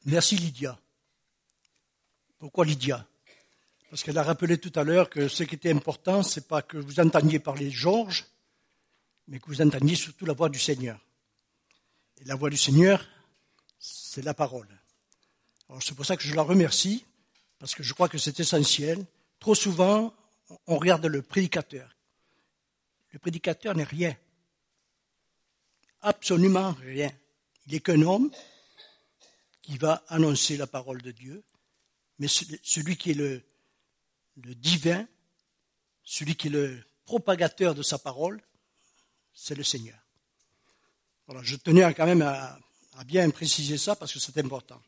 Merci Lydia. Pourquoi Lydia? Parce qu'elle a rappelé tout à l'heure que ce qui était important, ce n'est pas que vous entendiez parler Georges, mais que vous entendiez surtout la voix du Seigneur. Et la voix du Seigneur, c'est la parole. Alors c'est pour ça que je la remercie, parce que je crois que c'est essentiel. Trop souvent, on regarde le prédicateur. Le prédicateur n'est rien. Absolument rien. Il n'est qu'un homme qui va annoncer la parole de Dieu, mais celui qui est le divin, celui qui est le propagateur de sa parole, c'est le Seigneur. Voilà, je tenais quand même à bien préciser ça parce que c'est important.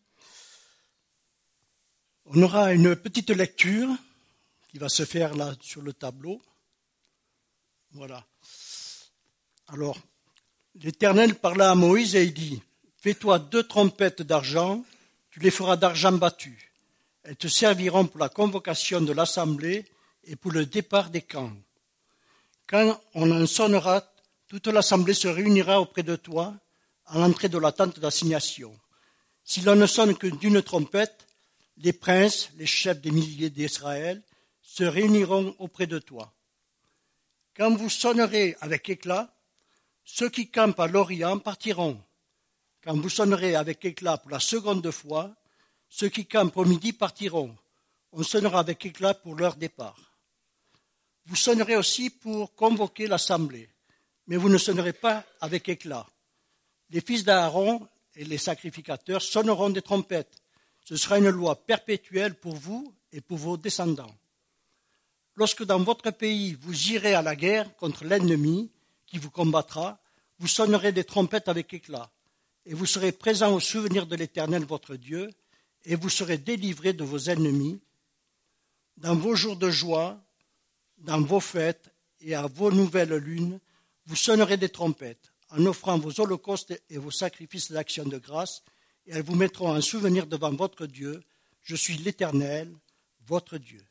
On aura une petite lecture qui va se faire là sur le tableau. Voilà. Alors, l'Éternel parla à Moïse et il dit, « Fais-toi 2 trompettes d'argent, tu les feras d'argent battu. Elles te serviront pour la convocation de l'assemblée et pour le départ des camps. Quand on en sonnera, toute l'assemblée se réunira auprès de toi à l'entrée de la tente d'assignation. Si l'on ne sonne que d'une trompette, les princes, les chefs des milliers d'Israël, se réuniront auprès de toi. Quand vous sonnerez avec éclat, ceux qui campent à l'Orient partiront. Quand vous sonnerez avec éclat pour la seconde fois, ceux qui campent au midi partiront. On sonnera avec éclat pour leur départ. Vous sonnerez aussi pour convoquer l'assemblée, mais vous ne sonnerez pas avec éclat. Les fils d'Aaron et les sacrificateurs sonneront des trompettes. Ce sera une loi perpétuelle pour vous et pour vos descendants. Lorsque dans votre pays vous irez à la guerre contre l'ennemi qui vous combattra, vous sonnerez des trompettes avec éclat, et vous serez présents au souvenir de l'Éternel votre Dieu, et vous serez délivrés de vos ennemis. Dans vos jours de joie, dans vos fêtes et à vos nouvelles lunes, vous sonnerez des trompettes, en offrant vos holocaustes et vos sacrifices d'action de grâce, et elles vous mettront en souvenir devant votre Dieu. Je suis l'Éternel, votre Dieu.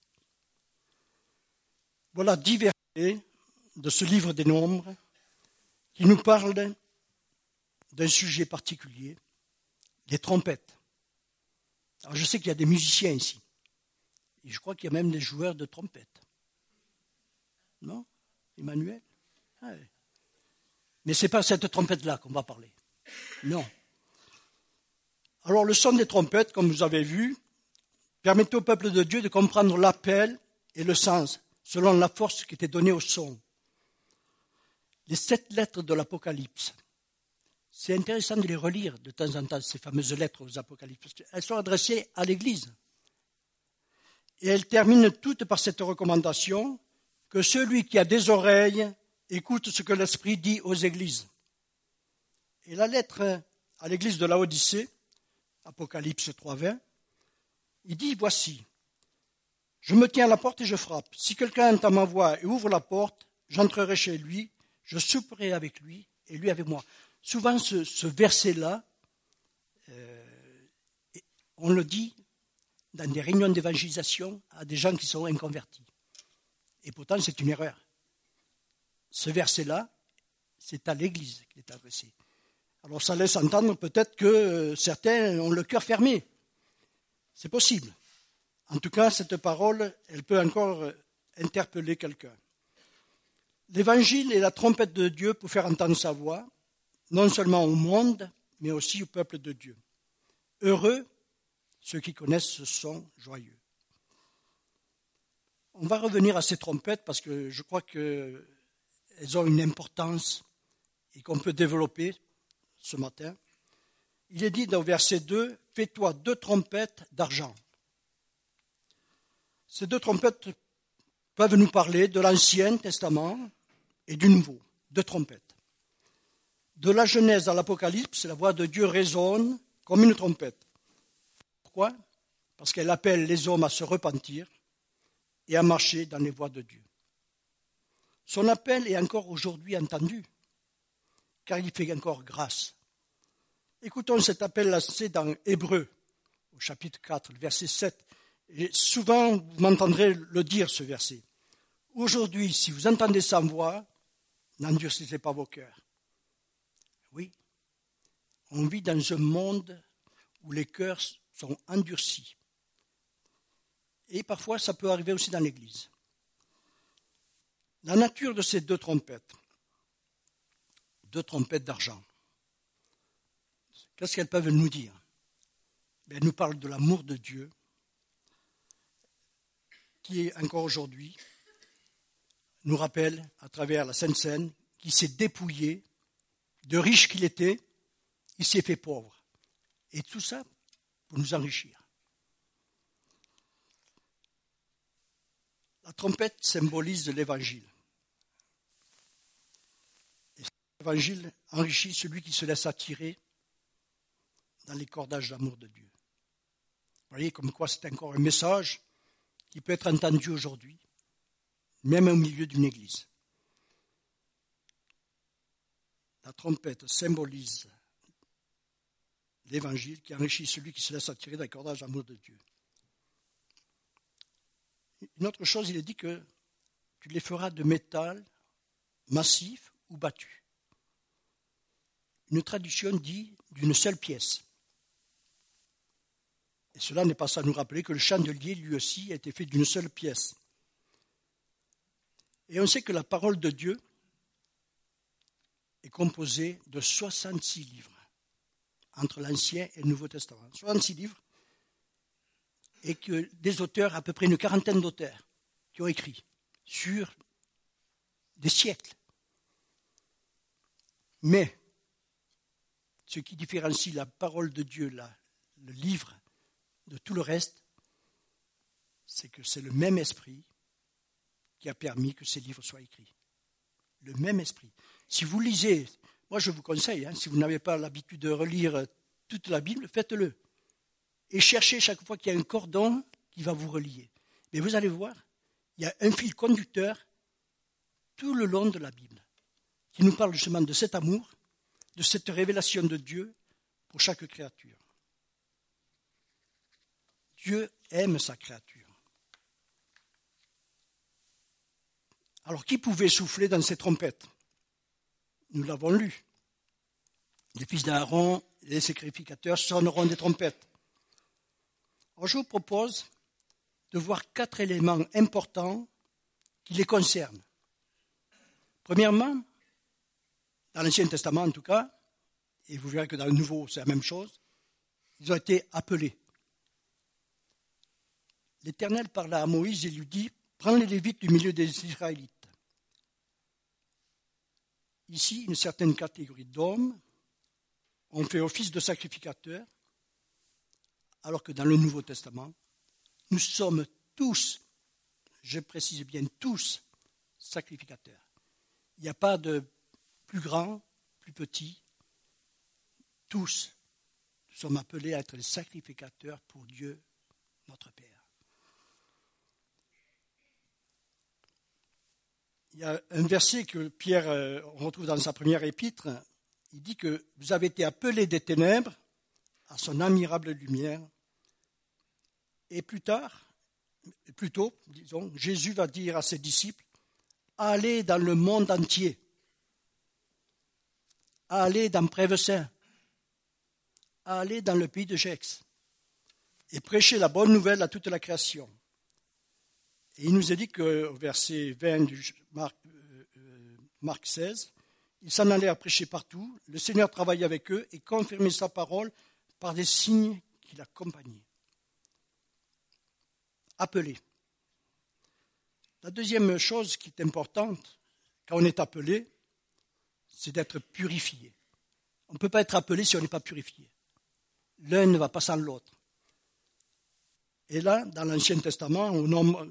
Voilà 10 versets de ce livre des Nombres qui nous parlent d'un sujet particulier, les trompettes. Alors je sais qu'il y a des musiciens ici, et je crois qu'il y a même des joueurs de trompettes. Non, Emmanuel? Ah oui. Mais ce n'est pas cette trompette-là qu'on va parler. Non. Alors le son des trompettes, comme vous avez vu, permettait au peuple de Dieu de comprendre l'appel et le sens, selon la force qui était donnée au son. Les 7 lettres de l'Apocalypse, c'est intéressant de les relire de temps en temps, ces fameuses lettres aux Apocalypses, parce qu'elles sont adressées à l'Église. Et elles terminent toutes par cette recommandation que celui qui a des oreilles écoute ce que l'Esprit dit aux églises. Et la lettre à l'église de Laodicée, Apocalypse 3:20, il dit, voici, je me tiens à la porte et je frappe. Si quelqu'un entend ma voix et ouvre la porte, j'entrerai chez lui, je souperai avec lui et lui avec moi. Souvent, ce verset-là, on le dit dans des réunions d'évangélisation à des gens qui sont inconvertis. Et pourtant, c'est une erreur. Ce verset-là, c'est à l'Église qu'il est adressé. Alors ça laisse entendre peut-être que certains ont le cœur fermé. C'est possible. En tout cas, cette parole, elle peut encore interpeller quelqu'un. L'Évangile est la trompette de Dieu pour faire entendre sa voix, non seulement au monde, mais aussi au peuple de Dieu. Heureux ceux qui connaissent ce son joyeux. On va revenir à ces trompettes parce que je crois qu'elles ont une importance et qu'on peut développer ce matin. Il est dit dans verset 2, « Fais-toi 2 trompettes d'argent ». Ces 2 trompettes peuvent nous parler de l'Ancien Testament et du Nouveau, 2 trompettes. De la Genèse à l'Apocalypse, la voix de Dieu résonne comme une trompette. Pourquoi? Parce qu'elle appelle les hommes à se repentir et à marcher dans les voies de Dieu. Son appel est encore aujourd'hui entendu, car il fait encore grâce. Écoutons cet appel lancé dans Hébreux, au chapitre 4, le verset 7. Et souvent, vous m'entendrez le dire, ce verset. Aujourd'hui, si vous entendez sa voix, n'endurcissez pas vos cœurs. Oui, on vit dans un monde où les cœurs sont endurcis. Et parfois, ça peut arriver aussi dans l'Église. La nature de ces deux trompettes d'argent, qu'est-ce qu'elles peuvent nous dire? Elles nous parlent de l'amour de Dieu, qui est encore aujourd'hui, nous rappelle à travers la Sainte Seine, qu'il s'est dépouillé, de riche qu'il était, il s'est fait pauvre. Et tout ça pour nous enrichir. La trompette symbolise l'Évangile. Et l'Évangile enrichit celui qui se laisse attirer dans les cordages d'amour de Dieu. Vous voyez comme quoi c'est encore un message qui peut être entendu aujourd'hui, même au milieu d'une église. La trompette symbolise l'Évangile qui enrichit celui qui se laisse attirer dans les cordages d'amour de Dieu. Une autre chose, il est dit que tu les feras de métal massif ou battu. Une tradition dit d'une seule pièce. Et cela n'est pas sans nous rappeler que le chandelier, lui aussi, a été fait d'une seule pièce. Et on sait que la parole de Dieu est composée de 66 livres, entre l'Ancien et le Nouveau Testament. 66 livres, et que des auteurs, à peu près une quarantaine d'auteurs, qui ont écrit sur des siècles. Mais ce qui différencie la parole de Dieu, le livre, de tout le reste, c'est que c'est le même esprit qui a permis que ces livres soient écrits. Le même esprit. Si vous lisez, moi je vous conseille, si vous n'avez pas l'habitude de relire toute la Bible, faites-le. Et cherchez chaque fois qu'il y a un cordon qui va vous relier. Mais vous allez voir, il y a un fil conducteur tout le long de la Bible qui nous parle justement de cet amour, de cette révélation de Dieu pour chaque créature. Dieu aime sa créature. Alors, qui pouvait souffler dans ces trompettes? Nous l'avons lu. Les fils d'Aaron et les sacrificateurs sonneront des trompettes. Alors, je vous propose de voir 4 éléments importants qui les concernent. Premièrement, dans l'Ancien Testament en tout cas, et vous verrez que dans le Nouveau c'est la même chose, ils ont été appelés. L'Éternel parla à Moïse et lui dit « Prends les Lévites du milieu des Israélites. » Ici, une certaine catégorie d'hommes ont fait office de sacrificateurs, alors que dans le Nouveau Testament, nous sommes tous, je précise bien tous, sacrificateurs. Il n'y a pas de plus grand, plus petit. Tous, nous sommes appelés à être les sacrificateurs pour Dieu, notre Père. Il y a un verset que Pierre retrouve dans sa première épître. Il dit que vous avez été appelés des ténèbres à son admirable lumière. Et plutôt, disons, Jésus va dire à ses disciples, allez dans le monde entier. Allez dans Prèvesin. Allez dans le pays de Gex. Et prêchez la bonne nouvelle à toute la création. Et il nous est dit qu'au verset 20 du Marc 16, ils s'en allaient à prêcher partout. Le Seigneur travaillait avec eux et confirmait sa parole par des signes qui l'accompagnaient. Appelé. La deuxième chose qui est importante, quand on est appelé, c'est d'être purifié. On ne peut pas être appelé si on n'est pas purifié. L'un ne va pas sans l'autre. Et là, dans l'Ancien Testament, dans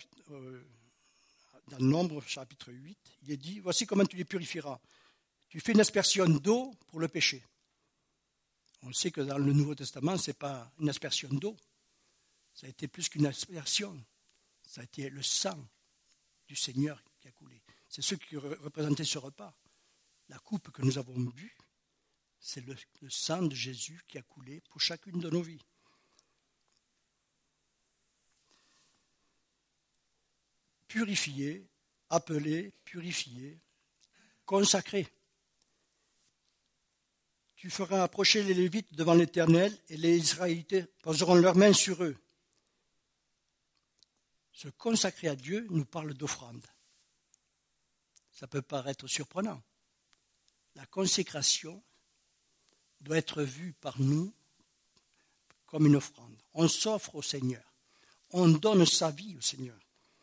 le Nombre, chapitre 8, il est dit, voici comment tu les purifieras. Tu fais une aspersion d'eau pour le péché. On sait que dans le Nouveau Testament, ce n'est pas une aspersion d'eau. Ça a été plus qu'une aspersion. Ça a été le sang du Seigneur qui a coulé. C'est ce qui représentait ce repas. La coupe que nous avons bue, c'est le sang de Jésus qui a coulé pour chacune de nos vies. Purifié, appelé, purifié, consacré. tu feras approcher les Lévites devant l'Éternel et les Israélites poseront leurs mains sur eux. Se consacrer à Dieu nous parle d'offrande. Ça peut paraître surprenant. La consécration doit être vue par nous comme une offrande. On s'offre au Seigneur. On donne sa vie au Seigneur.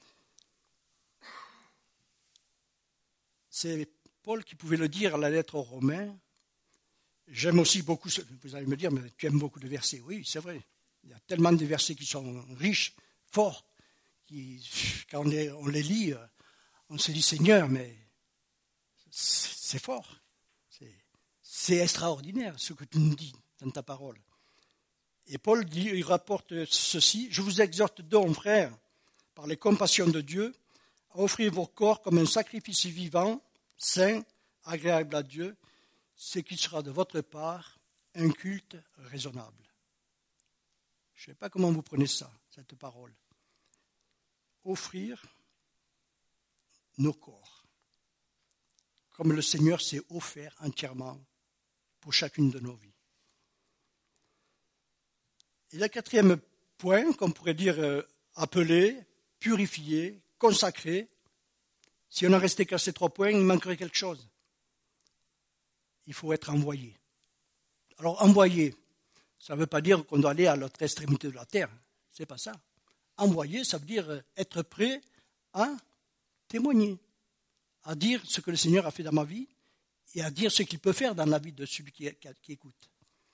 C'est Paul qui pouvait le dire à la lettre aux Romains. J'aime aussi beaucoup, vous allez me dire, mais tu aimes beaucoup de versets. Oui, c'est vrai. Il y a tellement de versets qui sont riches, forts, quand on les lit, on se dit Seigneur, mais c'est fort. C'est extraordinaire ce que tu nous dis dans ta parole. Et Paul dit, il rapporte ceci, je vous exhorte donc, frères, par les compassions de Dieu, à offrir vos corps comme un sacrifice vivant, saint, agréable à Dieu, ce qui sera de votre part un culte raisonnable. Je ne sais pas comment vous prenez ça, cette parole. Offrir nos corps, comme le Seigneur s'est offert entièrement pour chacune de nos vies. Et le quatrième point, qu'on pourrait dire appeler, purifier, consacrer, si on en restait qu'à ces 3 points, il manquerait quelque chose. Il faut être envoyé. Alors envoyé, ça ne veut pas dire qu'on doit aller à l'autre extrémité de la terre. C'est pas ça. Envoyé, ça veut dire être prêt à témoigner, à dire ce que le Seigneur a fait dans ma vie et à dire ce qu'il peut faire dans la vie de celui qui écoute.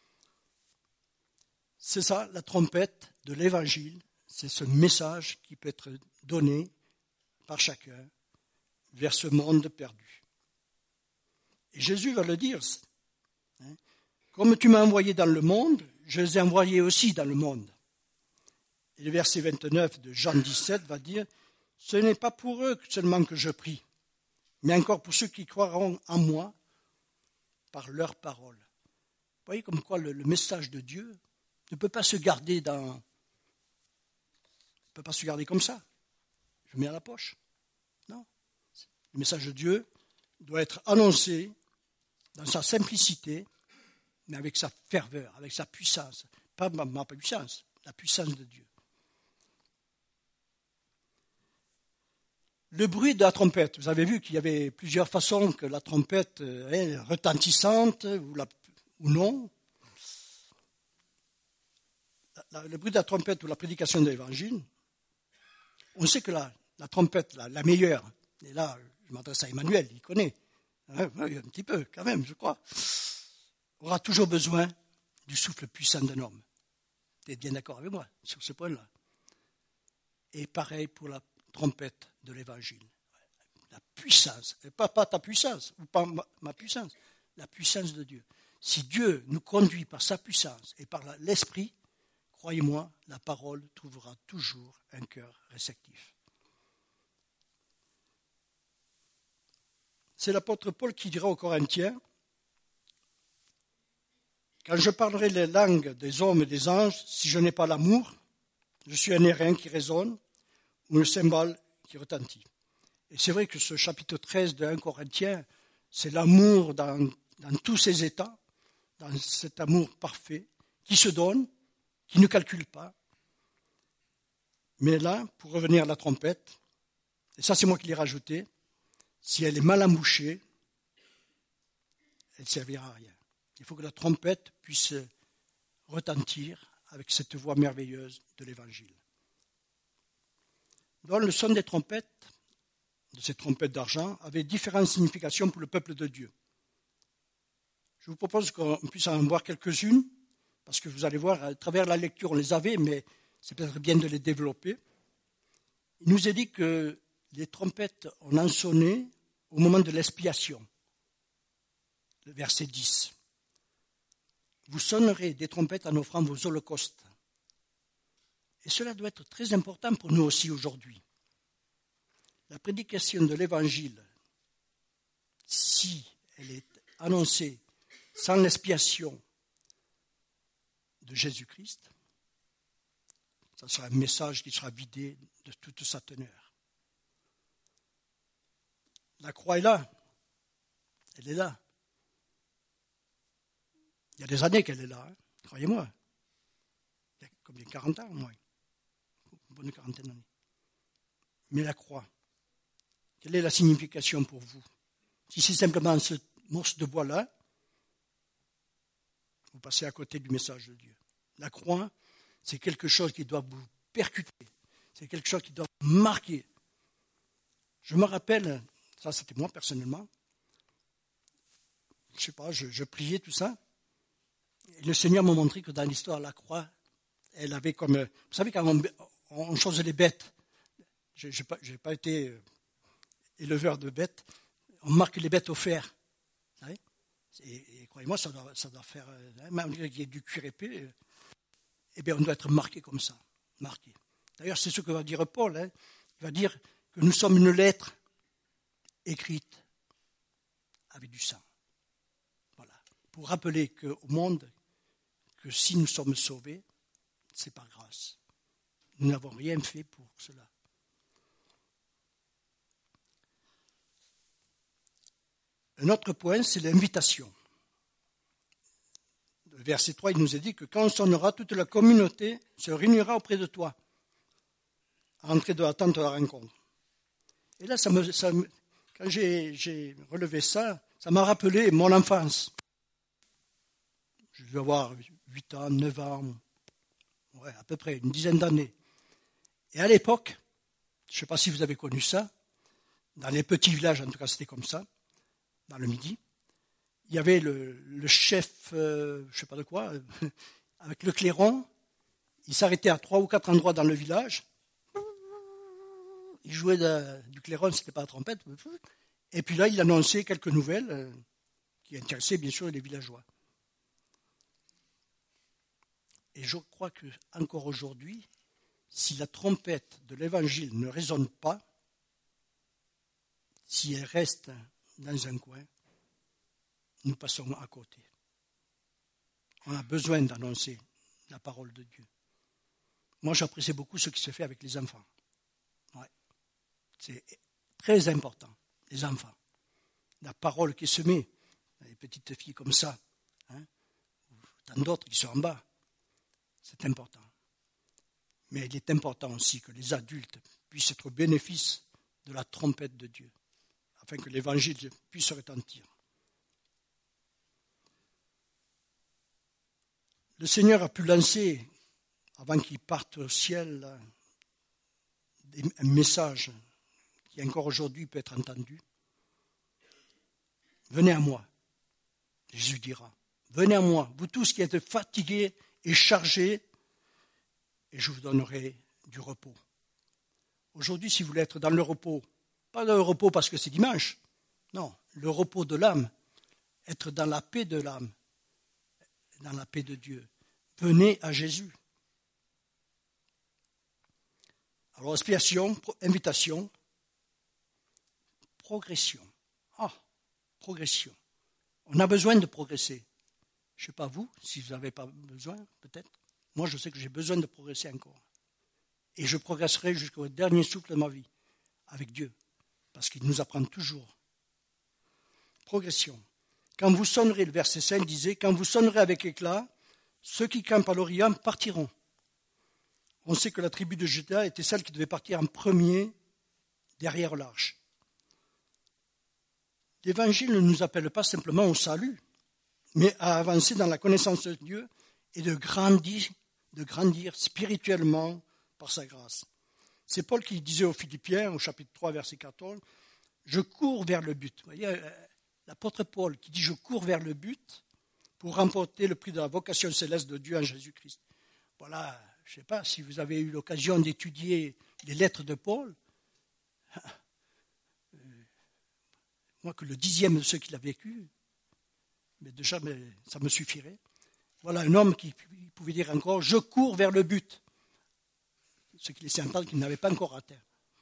C'est ça, la trompette de l'Évangile, c'est ce message qui peut être donné par chacun vers ce monde perdu. Et Jésus va le dire, comme tu m'as envoyé dans le monde, je les ai envoyés aussi dans le monde. Et le verset 29 de Jean 17 va dire, ce n'est pas pour eux seulement que je prie, mais encore pour ceux qui croiront en moi par leur parole. Vous voyez comme quoi le message de Dieu ne peut pas se garder comme ça. Je mets à la poche. Non. Le message de Dieu doit être annoncé dans sa simplicité, mais avec sa ferveur, avec sa puissance. Pas ma puissance, la puissance de Dieu. Le bruit de la trompette. Vous avez vu qu'il y avait plusieurs façons que la trompette est retentissante ou non. Le bruit de la trompette ou la prédication de l'Évangile, on sait que la trompette, la meilleure, et là je m'adresse à Emmanuel, il connaît, un petit peu quand même, je crois, aura toujours besoin du souffle puissant d'un homme. Vous êtes bien d'accord avec moi sur ce point-là. Et pareil pour la trompette de l'Évangile. La puissance, et pas ta puissance, ou pas ma puissance, la puissance de Dieu. Si Dieu nous conduit par sa puissance et par l'Esprit, croyez-moi, la parole trouvera toujours un cœur réceptif. C'est l'apôtre Paul qui dira aux Corinthiens, quand je parlerai les langues des hommes et des anges, si je n'ai pas l'amour, je suis un airain qui résonne ou un cymbale qui retentit. Et c'est vrai que ce chapitre 13 de 1 Corinthiens, c'est l'amour dans tous ses états, dans cet amour parfait, qui se donne, qui ne calcule pas. Mais là, pour revenir à la trompette, et ça c'est moi qui l'ai rajouté, si elle est mal embouchée, elle ne servira à rien. Il faut que la trompette puisse retentir avec cette voix merveilleuse de l'Évangile. Donc le son des trompettes, de ces trompettes d'argent, avait différentes significations pour le peuple de Dieu. Je vous propose qu'on puisse en voir quelques-unes, parce que vous allez voir, à travers la lecture, on les avait, mais c'est peut-être bien de les développer. Il nous est dit que les trompettes, on en sonnait au moment de l'expiation. Le verset 10. Vous sonnerez des trompettes en offrant vos holocaustes. Et cela doit être très important pour nous aussi aujourd'hui. La prédication de l'Évangile, si elle est annoncée sans l'expiation de Jésus-Christ, ça sera un message qui sera vidé de toute sa teneur. La croix est là. Elle est là. Il y a des années qu'elle est là, hein, croyez-moi. Il y a comme 40 ans, au moins. Une bonne quarantaine d'années. Mais la croix, quelle est la signification pour vous? Si c'est simplement ce morceau de bois-là, vous passez à côté du message de Dieu. La croix, c'est quelque chose qui doit vous percuter. C'est quelque chose qui doit vous marquer. Je me rappelle, ça c'était moi personnellement, je sais pas, je priais tout ça, et le Seigneur m'a montré que dans l'histoire, la croix, elle avait comme, vous savez quand on chose les bêtes, je n'ai pas été éleveur de bêtes, on marque les bêtes au fer, vous savez, et croyez-moi, ça doit faire, malgré qu'il y ait du cuir épais, eh bien on doit être marqué comme ça, marqué. D'ailleurs, c'est ce que va dire Paul, hein. Il va dire que nous sommes une lettre écrite avec du sang. Voilà. Pour rappeler au monde que si nous sommes sauvés, c'est par grâce. Nous n'avons rien fait pour cela. Un autre point, c'est l'invitation. Le verset 3, il nous est dit que quand on sonnera, toute la communauté se réunira auprès de toi, à l'entrée de la tente de la rencontre. Et là, quand j'ai relevé ça, ça m'a rappelé mon enfance. Je devais avoir 8 ans, 9 ans, ouais, à peu près une dizaine d'années. Et à l'époque, je ne sais pas si vous avez connu ça, dans les petits villages, en tout cas c'était comme ça, dans le Midi, il y avait le chef, je ne sais pas de quoi, avec le clairon, il s'arrêtait à 3 ou 4 endroits dans le village, il jouait du clairon, ce n'était pas la trompette, et puis là il annonçait quelques nouvelles qui intéressaient bien sûr les villageois. Et je crois qu'encore aujourd'hui, si la trompette de l'Évangile ne résonne pas, si elle reste dans un coin, nous passons à côté. On a besoin d'annoncer la parole de Dieu. Moi, j'apprécie beaucoup ce qui se fait avec les enfants. Ouais. C'est très important, les enfants. La parole qui se met, les petites filles comme ça, hein, ou tant d'autres qui sont en bas, c'est important. Mais il est important aussi que les adultes puissent être au bénéfice de la trompette de Dieu, afin que l'Évangile puisse retentir. Le Seigneur a pu lancer, avant qu'il parte au ciel, un message qui encore aujourd'hui peut être entendu. Venez à moi, Jésus dira. Venez à moi, vous tous qui êtes fatigués et chargés, et je vous donnerai du repos. Aujourd'hui, si vous voulez être dans le repos, pas le repos parce que c'est dimanche, non, le repos de l'âme, être dans la paix de l'âme, dans la paix de Dieu. Venez à Jésus. Alors, expiation, invitation, progression. Progression. On a besoin de progresser. Je ne sais pas vous, si vous n'avez pas besoin, peut-être. Moi, je sais que j'ai besoin de progresser encore. Et je progresserai jusqu'au dernier souffle de ma vie, avec Dieu, parce qu'il nous apprend toujours. Progression. Quand vous sonnerez, le verset 5 disait, quand vous sonnerez avec éclat, ceux qui campent à l'Orient partiront. On sait que la tribu de Juda était celle qui devait partir en premier derrière l'arche. L'Évangile ne nous appelle pas simplement au salut, mais à avancer dans la connaissance de Dieu et de grandir spirituellement par sa grâce. C'est Paul qui disait aux Philippiens, au chapitre 3, verset 14, « Je cours vers le but ». Vous voyez, l'apôtre Paul qui dit « Je cours vers le but » pour remporter le prix de la vocation céleste de Dieu en Jésus-Christ. Voilà, je ne sais pas si vous avez eu l'occasion d'étudier les lettres de Paul. Moi, que le 10e de ceux qu'il a vécu, mais déjà, ça me suffirait. Voilà un homme qui pouvait dire encore « Je cours vers le but », ce qui laissait entendre qu'il n'avait pas encore atteint.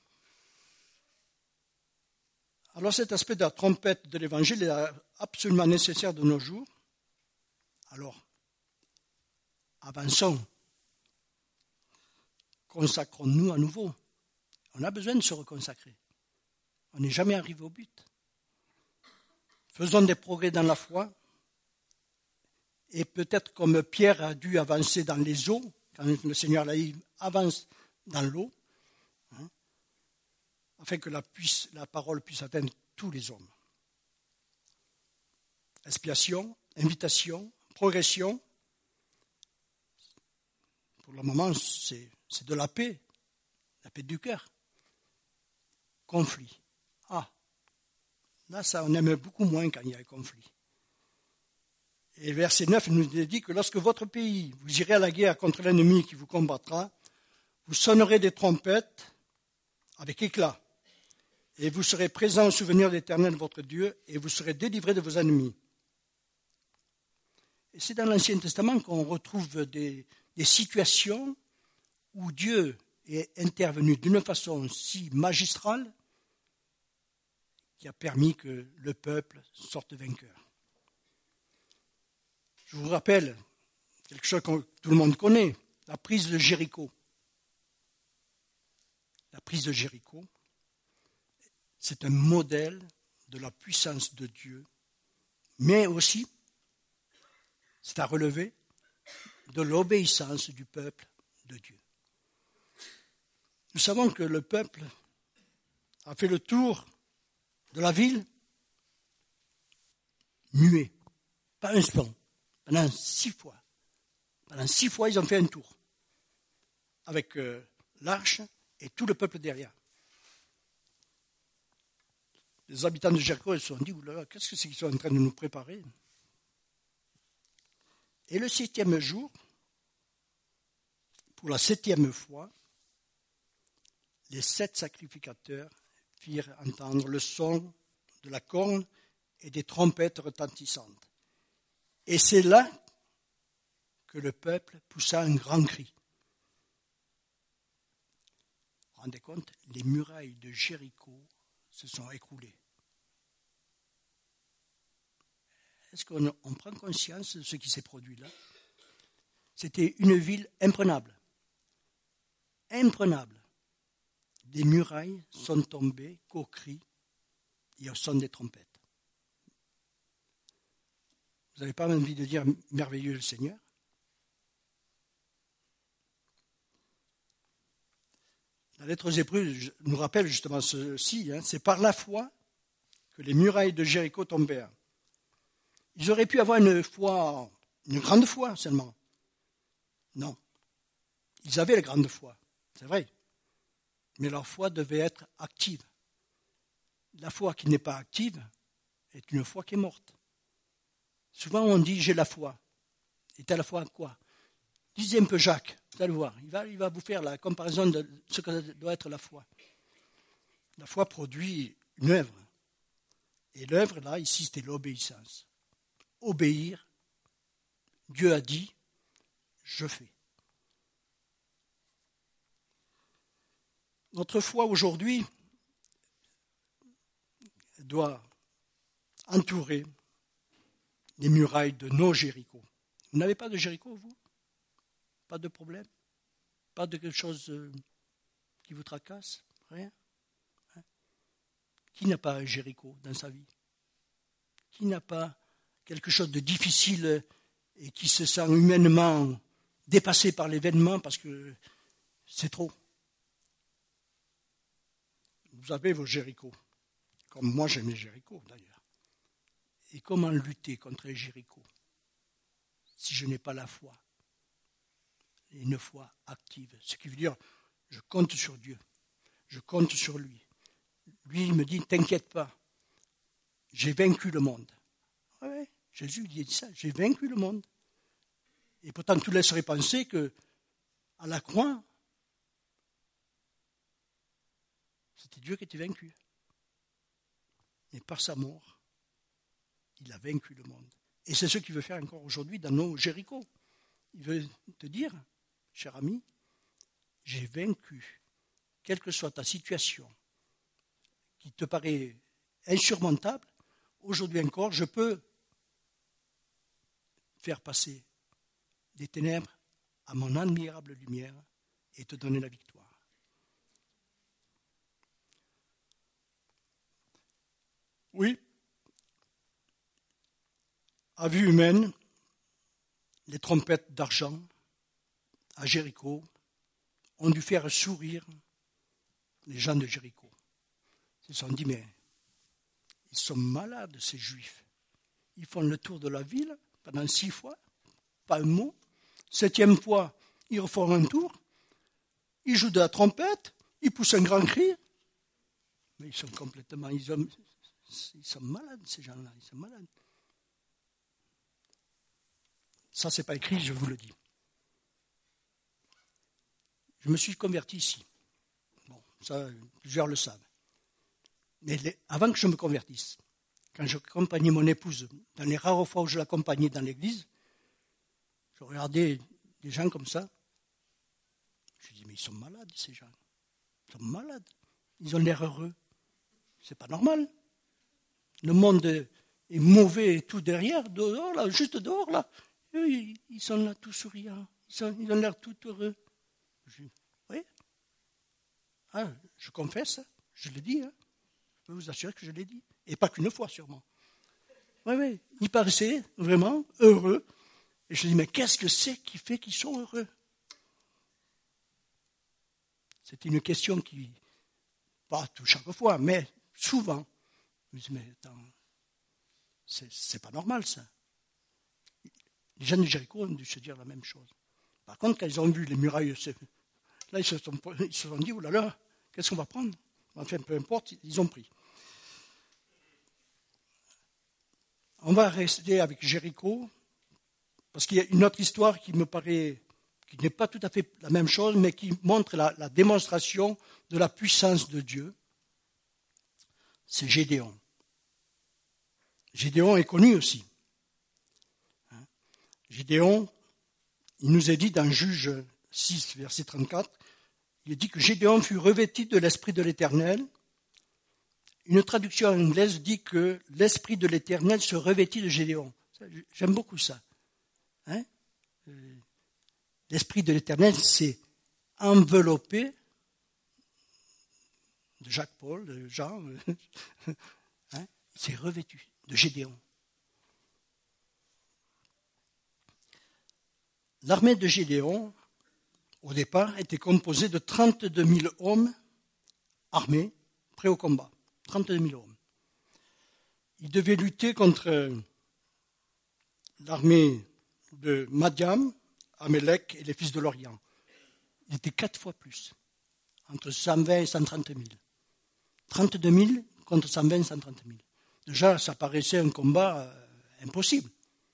Alors cet aspect de la trompette de l'Évangile est absolument nécessaire de nos jours. Alors, avançons. Consacrons-nous à nouveau. On a besoin de se reconsacrer. On n'est jamais arrivé au but. Faisons des progrès dans la foi et peut-être comme Pierre a dû avancer dans les eaux, quand le Seigneur l'a dit, avance dans l'eau, hein, afin que la parole puisse atteindre tous les hommes. Expiation, invitation, progression. Pour le moment, c'est de la paix du cœur. Conflit. Ah, là, ça, on aime beaucoup moins quand il y a un conflit. Et verset 9 nous dit que lorsque votre pays, vous irez à la guerre contre l'ennemi qui vous combattra, vous sonnerez des trompettes avec éclat, et vous serez présents au souvenir de l'Éternel votre Dieu, et vous serez délivrés de vos ennemis. Et c'est dans l'Ancien Testament qu'on retrouve des situations où Dieu est intervenu d'une façon si magistrale qui a permis que le peuple sorte vainqueur. Je vous rappelle quelque chose que tout le monde connaît, la prise de Jéricho. La prise de Jéricho, c'est un modèle de la puissance de Dieu, mais aussi, c'est à relever, de l'obéissance du peuple de Dieu. Nous savons que le peuple a fait le tour de la ville muet, pas un son, pendant 6 fois. Pendant 6 fois, ils ont fait un tour avec l'arche et tout le peuple derrière. Les habitants de Jéricho se sont dit, oulala, qu'est-ce que c'est qu'ils sont en train de nous préparer? Et le 7e jour, pour la 7e fois, les 7 sacrificateurs firent entendre le son de la corne et des trompettes retentissantes. Et c'est là que le peuple poussa un grand cri. Vous vous rendez compte, les murailles de Jéricho se sont écroulées. Est-ce qu'on prend conscience de ce qui s'est produit là? C'était une ville imprenable. Imprenable. Des murailles sont tombées qu'au cri et au son des trompettes. Vous n'avez pas envie de dire merveilleux le Seigneur? La lettre aux Hébreux nous rappelle justement ceci, c'est par la foi que les murailles de Jéricho tombèrent. Ils auraient pu avoir une grande foi seulement. Non. Ils avaient la grande foi, c'est vrai. Mais leur foi devait être active. La foi qui n'est pas active est une foi qui est morte. Souvent on dit j'ai la foi. Et t'as la foi en quoi? Lisez un peu Jacques, vous allez voir. Il va vous faire la comparaison de ce que doit être la foi. La foi produit une œuvre. Et l'œuvre, là, ici, c'était l'obéissance. Obéir, Dieu a dit, je fais. Notre foi aujourd'hui doit entourer les murailles de nos Jéricho. Vous n'avez pas de Jéricho, vous? Pas de problème? Pas de quelque chose qui vous tracasse? Rien? Qui n'a pas un Jéricho dans sa vie? Qui n'a pas quelque chose de difficile et qui se sent humainement dépassé par l'événement parce que c'est trop? Vous avez vos Jéricho, comme moi j'ai mes Jéricho d'ailleurs. Et comment lutter contre les Jéricho si je n'ai pas la foi? Et une foi active. Ce qui veut dire, je compte sur Dieu, je compte sur lui. Lui, il me dit, t'inquiète pas, j'ai vaincu le monde. Oui, Jésus il dit ça, j'ai vaincu le monde. Et pourtant, tout laisserait penser que à la croix, c'était Dieu qui était vaincu. Mais par sa mort, il a vaincu le monde. Et c'est ce qu'il veut faire encore aujourd'hui dans nos Jéricho. Il veut te dire, cher ami, j'ai vaincu, quelle que soit ta situation, qui te paraît insurmontable, aujourd'hui encore, je peux faire passer des ténèbres à mon admirable lumière et te donner la victoire. Oui, à vue humaine, les trompettes d'argent à Jéricho ont dû faire sourire les gens de Jéricho. Ils se sont dit, mais ils sont malades, ces Juifs. Ils font le tour de la ville pendant 6 fois, pas un mot. 7e fois, ils refont un tour, ils jouent de la trompette, ils poussent un grand cri. Mais ils sont complètement... Ils sont malades, ces gens-là, ils sont malades. Ça, c'est pas écrit, je vous le dis. Je me suis converti ici. Bon, ça, plusieurs le savent. Mais avant que je me convertisse, quand j'accompagnais mon épouse, dans les rares fois où je l'accompagnais dans l'église, je regardais des gens comme ça. Je dis, mais ils sont malades, ces gens. Ils sont malades. Ils ont l'air heureux. C'est pas normal. Le monde est mauvais et tout derrière, dehors, là, juste dehors, là. Eux, ils sont là tout souriants. Ils ont l'air tout heureux. Je dis, oui. Ah, je confesse, je l'ai dit. Hein. Je peux vous assurer que je l'ai dit. Et pas qu'une fois, sûrement. Oui. Ils paraissaient vraiment heureux. Et je dis, mais qu'est-ce que c'est qui fait qu'ils sont heureux? C'est une question qui, pas tout chaque fois, mais souvent. Je me dis, mais attends, c'est pas normal ça. Les gens de Jéricho ont dû se dire la même chose. Par contre, quand ils ont vu les murailles, là ils se sont dit, oh là là, qu'est-ce qu'on va prendre? Enfin, peu importe, ils ont pris. On va rester avec Jéricho, parce qu'il y a une autre histoire qui me paraît, qui n'est pas tout à fait la même chose, mais qui montre la démonstration de la puissance de Dieu. C'est Gédéon. Gédéon est connu aussi. Gédéon, il nous est dit dans Juge 6, verset 34, il est dit que Gédéon fut revêtu de l'Esprit de l'Éternel. Une traduction anglaise dit que l'Esprit de l'Éternel se revêtit de Gédéon. J'aime beaucoup ça. Hein? L'Esprit de l'Éternel s'est enveloppé de Jacques-Paul, de Jean, hein? s'est revêtu de Gédéon. L'armée de Gédéon, au départ, était composée de 32 000 hommes armés, prêts au combat. 32 000 hommes. Ils devaient lutter contre l'armée de Madiam, Amélec et les fils de l'Orient. Ils étaient 4 fois plus, entre 120 et 130 000. 32 000 contre 120 et 130 000. Déjà, ça paraissait un combat impossible.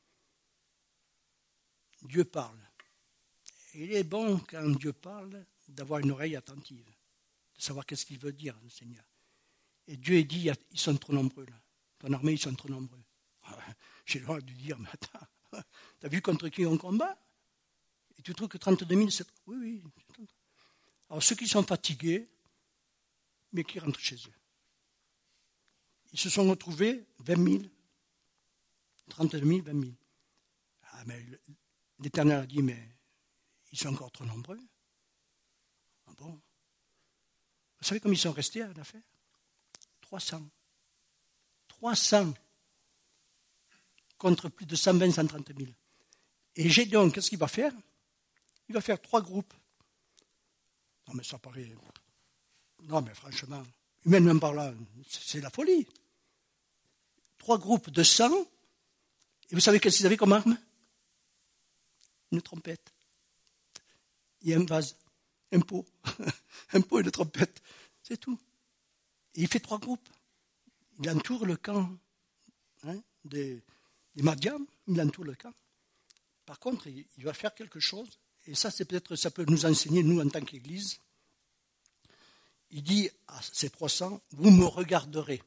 Dieu parle. Et il est bon, quand Dieu parle, d'avoir une oreille attentive, de savoir qu'est-ce qu'il veut dire, le Seigneur. Et Dieu dit, ils sont trop nombreux, là. Ton armée, ils sont trop nombreux. J'ai le droit de lui dire, mais attends, t'as vu contre qui on combat? Et tu trouves que 32 000, c'est... Oui. Alors ceux qui sont fatigués, mais qui rentrent chez eux. Ils se sont retrouvés 20 000, 32 000, 20 000. Ah, mais l'Éternel a dit, mais ils sont encore trop nombreux. Ah bon? Vous savez combien ils sont restés à l'affaire? 300. 300 contre plus de 120, 130 000. Et Gédéon, qu'est-ce qu'il va faire? Il va faire 3 groupes. Non, mais ça paraît... Non, mais franchement, humainement parlant, c'est la folie. 3 groupes de 100. Et vous savez qu'est-ce qu'ils avaient comme arme? Une trompette. Et un vase. Un pot. Un pot et une trompette. C'est tout. Et il fait 3 groupes. Il entoure le camp des Madiam. Il entoure le camp. Par contre, il va faire quelque chose. Et ça, ça peut nous enseigner, nous, en tant qu'Église. Il dit à ces 300, vous me regarderez.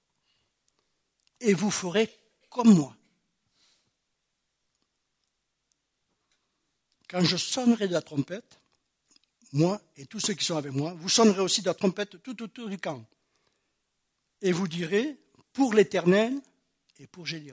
Et vous ferez comme moi. Quand je sonnerai de la trompette, moi et tous ceux qui sont avec moi, vous sonnerez aussi de la trompette tout autour du camp. Et vous direz, pour l'Éternel et pour Gédéon.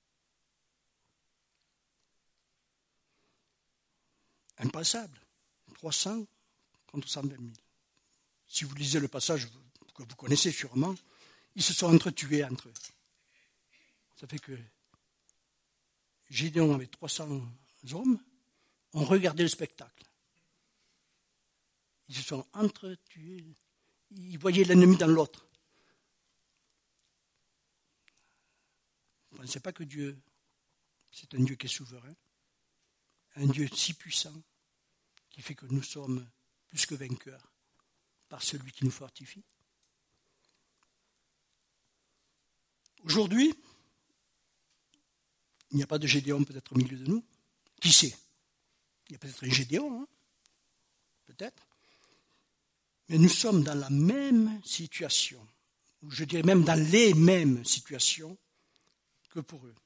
Impensable. 300 contre 120 000. Si vous lisez le passage que vous connaissez sûrement, ils se sont entretués entre eux. Ça fait que Gédéon avait 300 hommes ont regardé le spectacle. Ils se sont entretués. Ils voyaient l'ennemi dans l'autre. Vous ne pensez pas que Dieu, c'est un Dieu qui est souverain, un Dieu si puissant, qui fait que nous sommes plus que vainqueurs par celui qui nous fortifie. Aujourd'hui, il n'y a pas de Gédéon peut-être au milieu de nous. Qui sait? Il y a peut-être un Gédéon, hein? Peut-être. Mais nous sommes dans la même situation, ou je dirais même dans les mêmes situations que pour eux.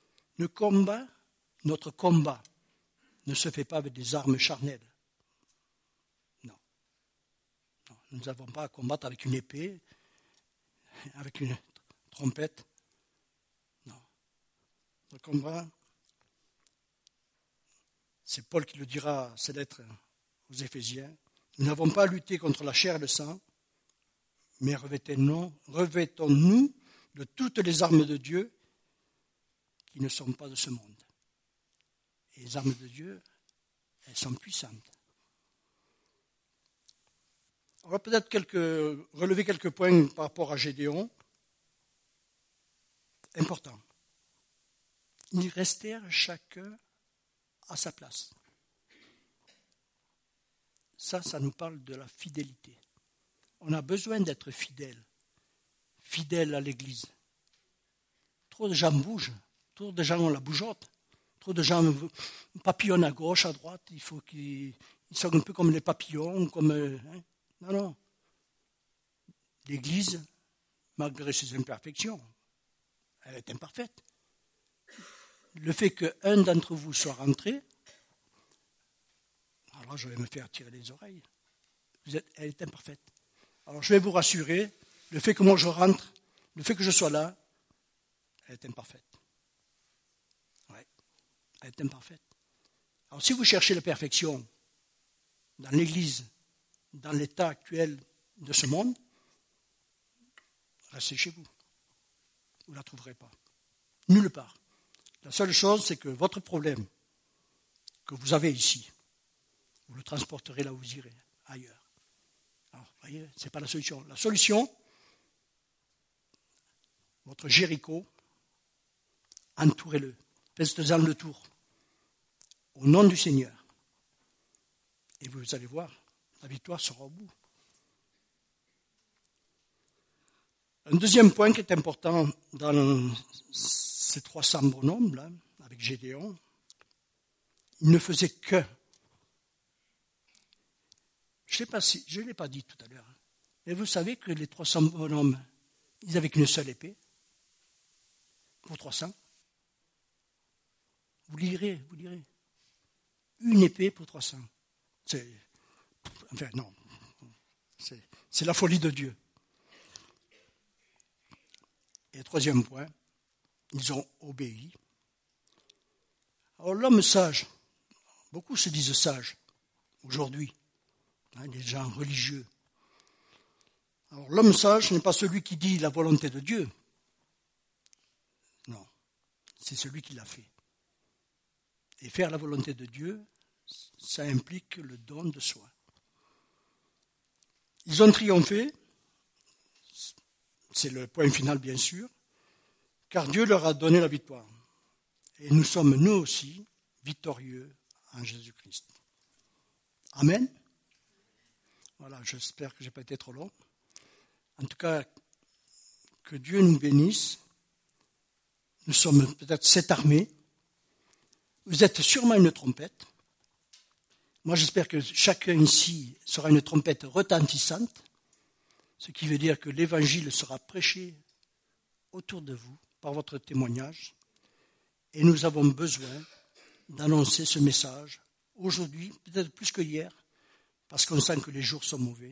Notre combat ne se fait pas avec des armes charnelles. Non. Nous n'avons pas à combattre avec une épée, avec une trompette. Non. Le combat, c'est Paul qui le dira à ses lettres aux Éphésiens. Nous n'avons pas à lutter contre la chair et le sang, mais revêtons-nous de toutes les armes de Dieu qui ne sont pas de ce monde. Et les armes de Dieu, elles sont puissantes. On va peut-être relever quelques points par rapport à Gédéon. Important. Ils restèrent chacun à sa place. Ça nous parle de la fidélité. On a besoin d'être fidèle à l'Église. Trop de gens bougent, trop de gens ont la bougeotte, trop de gens papillonnent à gauche, à droite. Il faut qu'ils soient un peu comme les papillons, Non. L'Église, malgré ses imperfections, elle est imparfaite. Le fait qu'un d'entre vous soit rentré, alors je vais me faire tirer les oreilles. Elle est imparfaite. Alors je vais vous rassurer, le fait que moi je rentre, le fait que je sois là, elle est imparfaite. Oui, elle est imparfaite. Alors si vous cherchez la perfection dans l'Église, dans l'état actuel de ce monde, restez chez vous. Vous ne la trouverez pas. Nulle part. La seule chose, c'est que votre problème que vous avez ici, vous le transporterez là où vous irez, ailleurs. Alors, vous voyez, ce n'est pas la solution. La solution, votre Jéricho, entourez-le, faites-en le tour, au nom du Seigneur. Et vous allez voir, la victoire sera au bout. Un deuxième point qui est important dans ces 300 bonhommes, là, avec Gédéon, il ne faisait que. Je ne l'ai pas dit tout à l'heure, mais vous savez que les 300 bonhommes, ils n'avaient qu'une seule épée pour 300. Vous lirez. Une épée pour 300. C'est la folie de Dieu. Et le troisième point, ils ont obéi. Alors l'homme sage, beaucoup se disent sages aujourd'hui, les gens religieux. Alors l'homme sage n'est pas celui qui dit la volonté de Dieu. Non, c'est celui qui l'a fait. Et faire la volonté de Dieu, ça implique le don de soi. Ils ont triomphé, c'est le point final bien sûr, car Dieu leur a donné la victoire. Et nous sommes nous aussi victorieux en Jésus-Christ. Amen. Voilà, j'espère que je n'ai pas été trop long. En tout cas, que Dieu nous bénisse. Nous sommes peut-être cette armée. Vous êtes sûrement une trompette. Moi, j'espère que chacun ici sera une trompette retentissante, ce qui veut dire que l'évangile sera prêché autour de vous par votre témoignage. Et nous avons besoin d'annoncer ce message aujourd'hui, peut-être plus que hier, parce qu'on sent que les jours sont mauvais.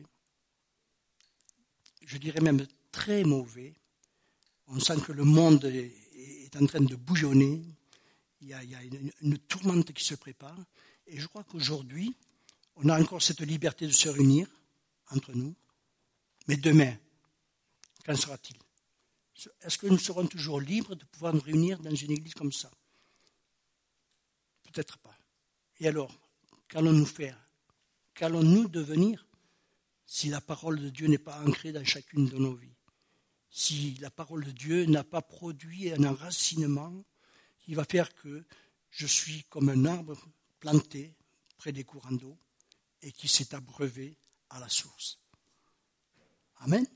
Je dirais même très mauvais. On sent que le monde est en train de bouillonner. Il y a une tourmente qui se prépare. Et je crois qu'aujourd'hui, on a encore cette liberté de se réunir entre nous. Mais demain, qu'en sera-t-il? Est-ce que nous serons toujours libres de pouvoir nous réunir dans une église comme ça? Peut-être pas. Et alors, qu'allons-nous faire? Qu'allons-nous devenir si la parole de Dieu n'est pas ancrée dans chacune de nos vies? Si la parole de Dieu n'a pas produit un enracinement qui va faire que je suis comme un arbre planté près des courants d'eau et qui s'est abreuvé à la source. Amen.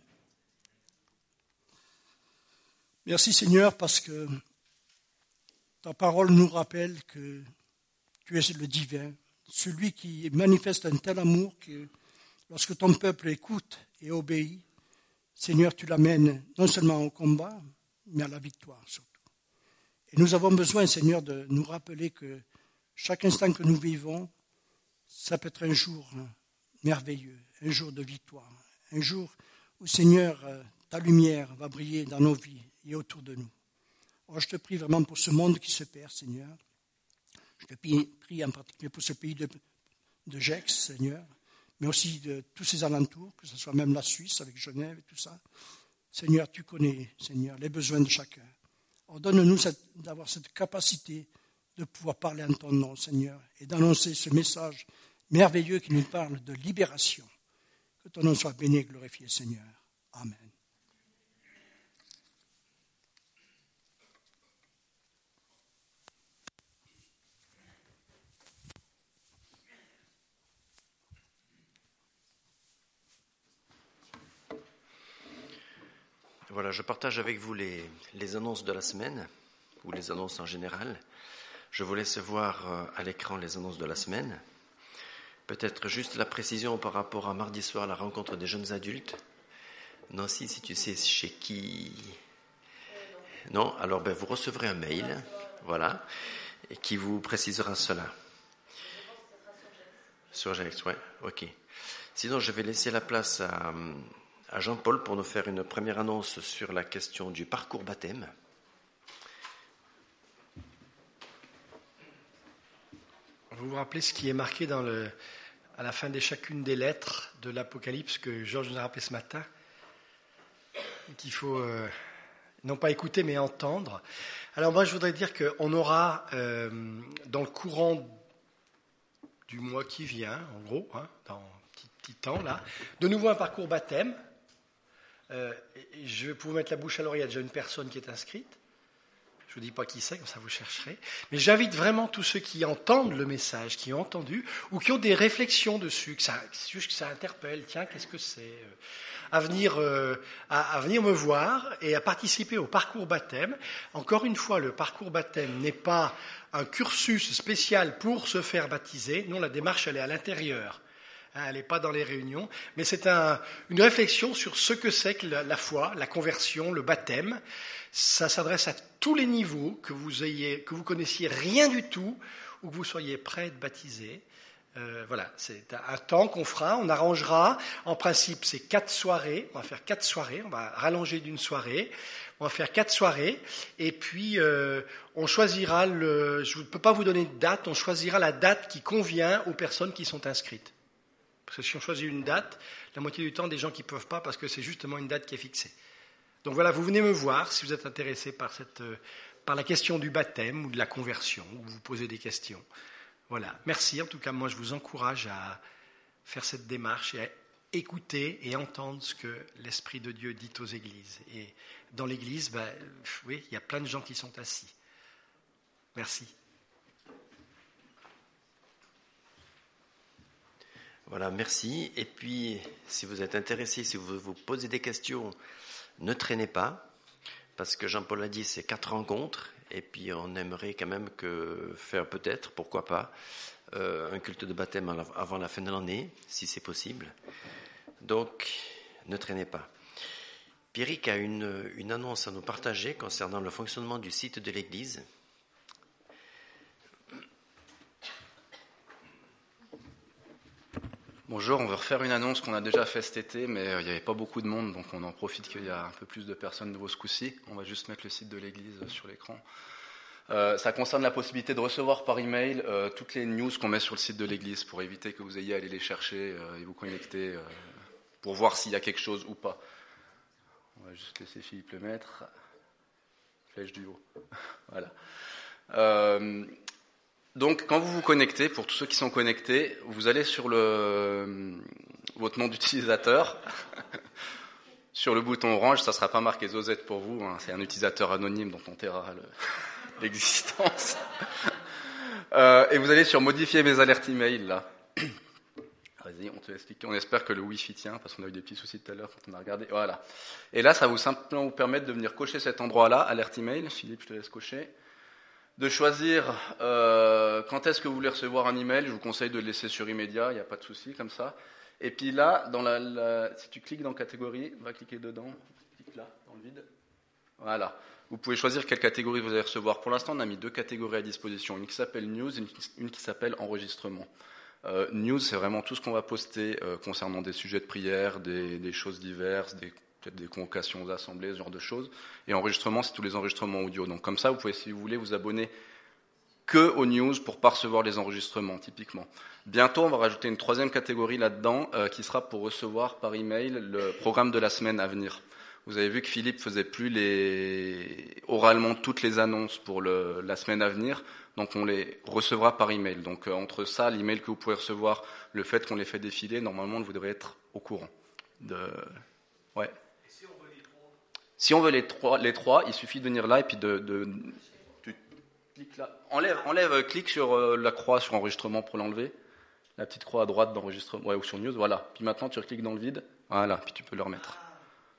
Merci Seigneur parce que ta parole nous rappelle que tu es le divin, celui qui manifeste un tel amour que lorsque ton peuple écoute et obéit, Seigneur, tu l'amènes non seulement au combat, mais à la victoire surtout. Et nous avons besoin, Seigneur, de nous rappeler que chaque instant que nous vivons, ça peut être un jour merveilleux, un jour de victoire, un jour où, Seigneur, ta lumière va briller dans nos vies et autour de nous. Alors, je te prie vraiment pour ce monde qui se perd, Seigneur. Je te prie en particulier pour ce pays de Gex, Seigneur, mais aussi de tous ses alentours, que ce soit même la Suisse avec Genève et tout ça. Seigneur, tu connais, Seigneur, les besoins de chacun. Alors, donne-nous d'avoir cette capacité de pouvoir parler en ton nom, Seigneur, et d'annoncer ce message merveilleux qui nous parle de libération. Que ton nom soit béni et glorifié, Seigneur. Amen. Voilà, je partage avec vous les annonces de la semaine, ou les annonces en général. Je vous laisse voir à l'écran les annonces de la semaine. Peut-être juste la précision par rapport à mardi soir, la rencontre des jeunes adultes. Nancy, si tu sais chez qui... Non, alors vous recevrez un mail, voilà, et qui vous précisera cela. Sur Gex, ouais, ok. Sinon, je vais laisser la place à Jean-Paul pour nous faire une première annonce sur la question du parcours baptême. Vous vous rappelez ce qui est marqué à la fin de chacune des lettres de l'Apocalypse que Georges nous a rappelé ce matin, qu'il faut non pas écouter mais entendre. Alors moi je voudrais dire qu'on aura dans le courant du mois qui vient, en gros, dans un petit temps là, de nouveau un parcours baptême. Je vais vous mettre la bouche à l'oreille, il y a déjà une personne qui est inscrite. Je ne vous dis pas qui c'est, comme ça vous chercherez. Mais j'invite vraiment tous ceux qui entendent le message, qui ont entendu, ou qui ont des réflexions dessus, que ça interpelle, tiens, qu'est-ce que c'est, à venir me voir et à participer au parcours baptême. Encore une fois, le parcours baptême n'est pas un cursus spécial pour se faire baptiser. Non, la démarche, elle est à l'intérieur. Elle n'est pas dans les réunions, mais c'est une réflexion sur ce que c'est que la foi, la conversion, le baptême. Ça s'adresse à tous les niveaux, que vous connaissiez rien du tout, ou que vous soyez prêt à être baptisé. Voilà, c'est un temps qu'on fera, on arrangera. En principe, c'est 4 soirées. On va faire 4 soirées, on va rallonger d'une soirée. On va faire 4 soirées, et puis on choisira je ne peux pas vous donner de date, on choisira la date qui convient aux personnes qui sont inscrites. Parce que si on choisit une date, la moitié du temps, des gens qui ne peuvent pas, parce que c'est justement une date qui est fixée. Donc voilà, vous venez me voir si vous êtes intéressé par la question du baptême ou de la conversion, ou vous posez des questions. Voilà, merci. En tout cas, moi, je vous encourage à faire cette démarche et à écouter et entendre ce que l'Esprit de Dieu dit aux églises. Et dans l'église, oui, il y a plein de gens qui sont assis. Merci. Voilà, merci. Et puis, si vous êtes intéressé, si vous vous posez des questions, ne traînez pas, parce que Jean-Paul a dit, c'est 4 rencontres, et puis on aimerait quand même faire peut-être, pourquoi pas, un culte de baptême avant la fin de l'année, si c'est possible. Donc, ne traînez pas. Pierrick a une annonce à nous partager concernant le fonctionnement du site de l'église. Bonjour, on veut refaire une annonce qu'on a déjà faite cet été, mais il n'y avait pas beaucoup de monde, donc on en profite qu'il y a un peu plus de personnes nouveau ce coup-ci. On va juste mettre le site de l'église sur l'écran. Ça concerne la possibilité de recevoir par email toutes les news qu'on met sur le site de l'église pour éviter que vous ayez à aller les chercher et vous connecter pour voir s'il y a quelque chose ou pas. On va juste laisser Philippe le mettre. Flèche du haut. Voilà. Donc, quand vous vous connectez, pour tous ceux qui sont connectés, vous allez sur votre nom d'utilisateur, sur le bouton orange, ça ne sera pas marqué Zozette pour vous, hein, c'est un utilisateur anonyme dont on taira l'existence. Et vous allez sur modifier mes alertes email, là. Vas-y, on te explique. On espère que le Wi-Fi tient, parce qu'on a eu des petits soucis tout à l'heure quand on a regardé. Voilà. Et là, ça va simplement vous permettre de venir cocher cet endroit-là, alerte email. Philippe, je te laisse cocher. De choisir quand est-ce que vous voulez recevoir un email. Je vous conseille de le laisser sur immédiat, il n'y a pas de souci comme ça. Et puis là, si tu cliques dans catégorie, va cliquer dedans, clique là, dans le vide. Voilà. Vous pouvez choisir quelle catégorie vous allez recevoir. Pour l'instant, on a mis 2 catégories à disposition. Une qui s'appelle News et une qui s'appelle Enregistrement. News, c'est vraiment tout ce qu'on va poster concernant des sujets de prière, des choses diverses, peut-être des convocations aux assemblées, ce genre de choses. Et enregistrement, c'est tous les enregistrements audio. Donc comme ça, vous pouvez, si vous voulez, vous abonner que aux news pour pas recevoir les enregistrements, typiquement. Bientôt, on va rajouter une 3e catégorie là-dedans qui sera pour recevoir par email le programme de la semaine à venir. Vous avez vu que Philippe faisait plus oralement toutes les annonces pour la semaine à venir, donc on les recevra par email. Donc entre ça, l'email que vous pouvez recevoir, le fait qu'on les fait défiler, normalement vous devrez être au courant. Ouais. Et si on veut les 3 ? Si on veut les trois, il suffit de venir là et puis tu cliques là. Enlève, clique sur la croix sur enregistrement pour l'enlever. La petite croix à droite d'enregistrement, ouais, ou sur news, voilà. Puis maintenant tu recliques dans le vide, voilà, puis tu peux le remettre. Ok ?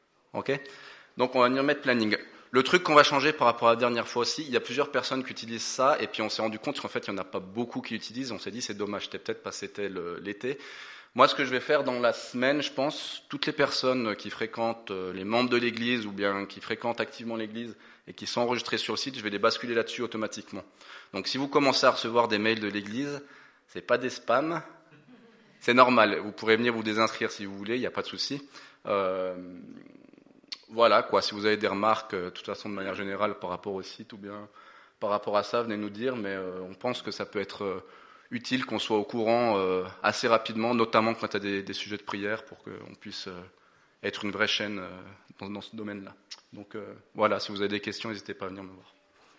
Donc on va venir mettre planning. Le truc qu'on va changer par rapport à la dernière fois aussi, il y a plusieurs personnes qui utilisent ça, et puis on s'est rendu compte qu'en fait il n'y en a pas beaucoup qui l'utilisent. On s'est dit c'est dommage, c'était peut-être parce que c'était l'été. Moi, ce que je vais faire dans la semaine, je pense, toutes les personnes qui fréquentent les membres de l'église ou bien qui fréquentent activement l'église et qui sont enregistrées sur le site, je vais les basculer là-dessus automatiquement. Donc si vous commencez à recevoir des mails de l'église, c'est pas des spams, c'est normal. Vous pourrez venir vous désinscrire si vous voulez, il n'y a pas de souci. Voilà, quoi. Si vous avez des remarques, de toute façon, de manière générale, par rapport au site ou bien par rapport à ça, venez nous dire, mais on pense que ça peut être utile qu'on soit au courant assez rapidement, notamment quand il y a des sujets de prière, pour qu'on puisse être une vraie chaîne dans ce domaine-là. Donc voilà, si vous avez des questions, n'hésitez pas à venir me voir.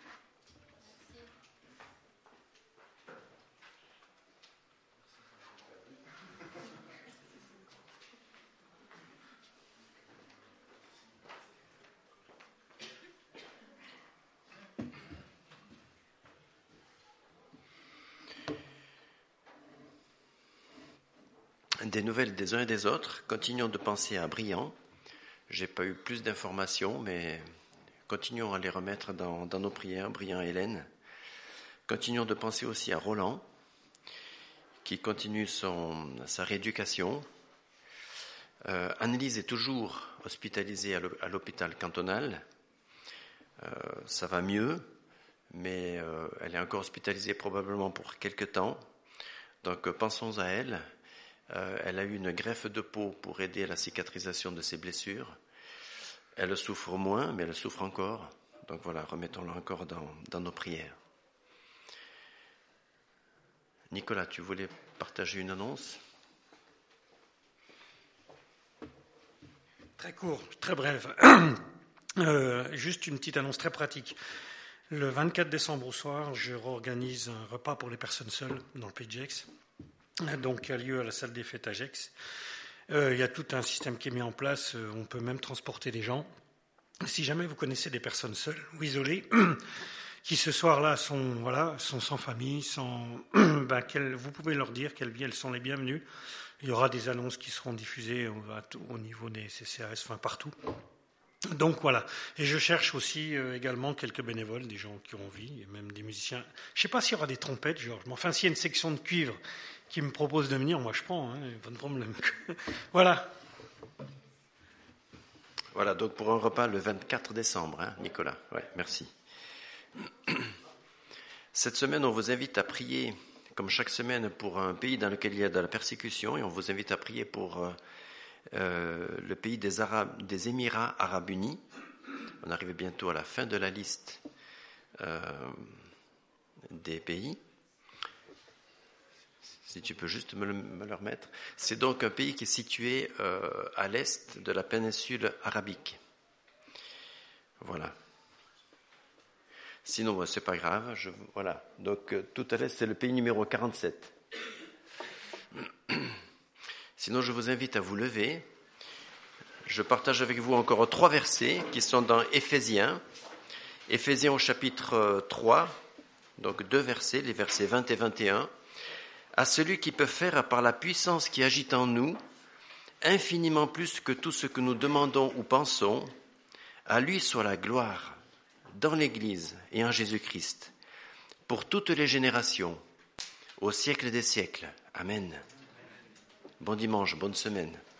Des nouvelles des uns et des autres. Continuons de penser à Briand. J'ai pas eu plus d'informations, mais continuons à les remettre dans nos prières, Briand et Hélène. Continuons de penser aussi à Roland, qui continue sa rééducation. Annelise est toujours hospitalisée à l'hôpital cantonal. Ça va mieux, mais elle est encore hospitalisée probablement pour quelque temps. Donc pensons à elle. Elle a eu une greffe de peau pour aider à la cicatrisation de ses blessures. Elle souffre moins, mais elle souffre encore. Donc voilà, remettons-la encore dans nos prières. Nicolas, tu voulais partager une annonce ? Très court, très brève. Juste une petite annonce très pratique. Le 24 décembre au soir, je réorganise un repas pour les personnes seules dans le Pays de Gex. Donc, qui a lieu à la salle des fêtes à Gex. Il y a tout un système qui est mis en place. On peut même transporter des gens. Si jamais vous connaissez des personnes seules ou isolées, qui ce soir-là sont sans famille, vous pouvez leur dire qu'elles sont les bienvenues. Il y aura des annonces qui seront diffusées au niveau des CCAS, partout. Donc voilà. Et je cherche aussi également quelques bénévoles, des gens qui ont envie, et même des musiciens. Je ne sais pas s'il y aura des trompettes, Georges, mais enfin, s'il y a une section de cuivre qui me propose de venir, moi je prends, pas de problème. Voilà. Voilà, donc pour un repas le 24 décembre, Nicolas. Ouais, merci. Cette semaine, on vous invite à prier, comme chaque semaine, pour un pays dans lequel il y a de la persécution, et on vous invite à prier pour le pays des Émirats arabes unis. On arrive bientôt à la fin de la liste des pays. Si tu peux juste me le remettre. C'est donc un pays qui est situé à l'est de la péninsule arabique. Voilà. Sinon, c'est pas grave. Voilà. Donc, tout à l'heure, c'est le pays numéro 47. Sinon, je vous invite à vous lever. Je partage avec vous encore 3 versets qui sont dans Éphésiens. Éphésiens au chapitre 3, donc 2 versets, les versets 20 et 21. À celui qui peut faire par la puissance qui agit en nous, infiniment plus que tout ce que nous demandons ou pensons, à lui soit la gloire dans l'Église et en Jésus-Christ, pour toutes les générations, au siècle des siècles. Amen. Bon dimanche, bonne semaine.